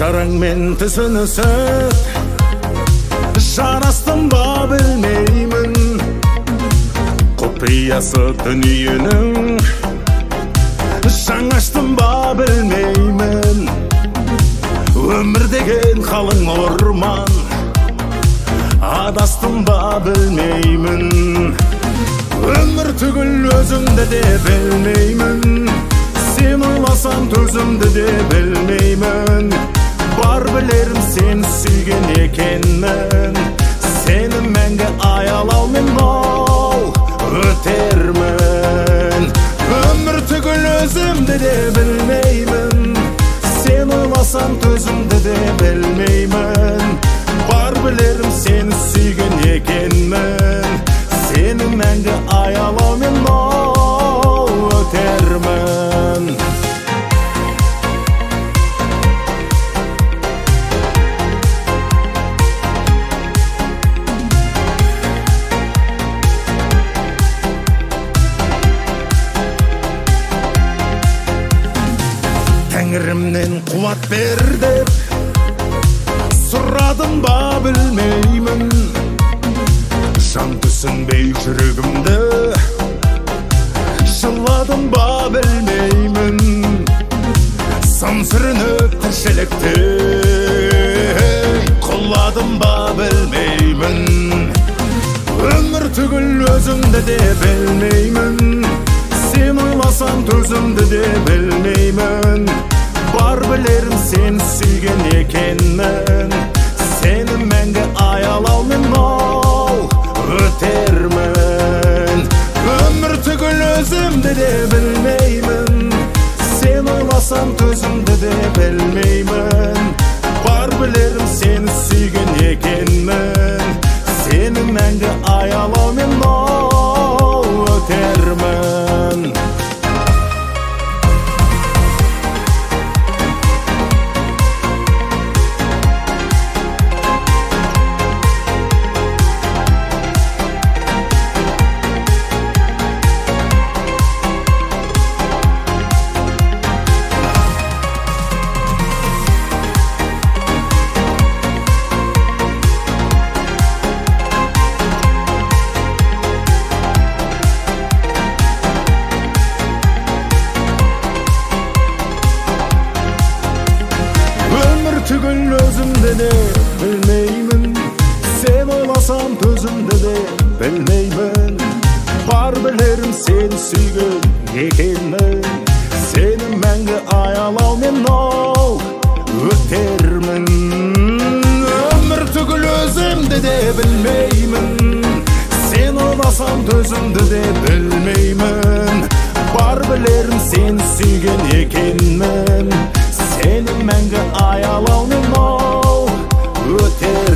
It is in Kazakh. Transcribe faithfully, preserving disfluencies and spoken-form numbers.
Жараңмен түсінісіп жарастым ба білмеймін, құпиясы дүниенің жаңаштым ба білмеймін. Өмір деген қалың орман, адастым ба білмеймін. Өмір түгіл өзімді де білмеймін, сен ойласам төзімді де білмеймін. Бар білерім сен сүйген екенмін, сені мәңгі аялаумен ол өтермін. Өмір түгіл өзімді де білмеймін, сен ойласам төзімді де білмеймін. Бар білерім сені сүйген екенмін, сені мәңгі аялаумен ол өтермін. Тәңірімнен қуат бер деп сұрадым ба білмеймін, жан түсінбей жүрегімді жыладым ба білмеймін. Сан сүрініп тіршілікте құладым ба білмеймін. Өмір түгіл өзімді де білмеймін, сен ойласам төзімді де білмеймін. Бар білерім сен сүйген екенмін, сені мәңгі аялаумен ол өтермін. Өмір түгіл өзімді де білмеймін, сен ойласам төзімді де білмеймін. Бар білерім сені сүйген екенмін, сені мәңгі аялаумен ол өтермін. Түгіл өзімді де білмеймін, сен ойласам төзімді де білмеймін. Бар білерім сен сүйген екенмін, сені мәңгі аялаумен ол өтермін. Өмір түгіл өзімді де білмеймін, сен ойласам төзімді де білмеймін. Бар білерім сен сүйген екенмін, сені мәңгі аялаумен ол өтер.